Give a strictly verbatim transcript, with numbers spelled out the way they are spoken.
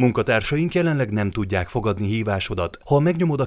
Munkatársaink jelenleg nem tudják fogadni hívásodat. Ha megnyomod a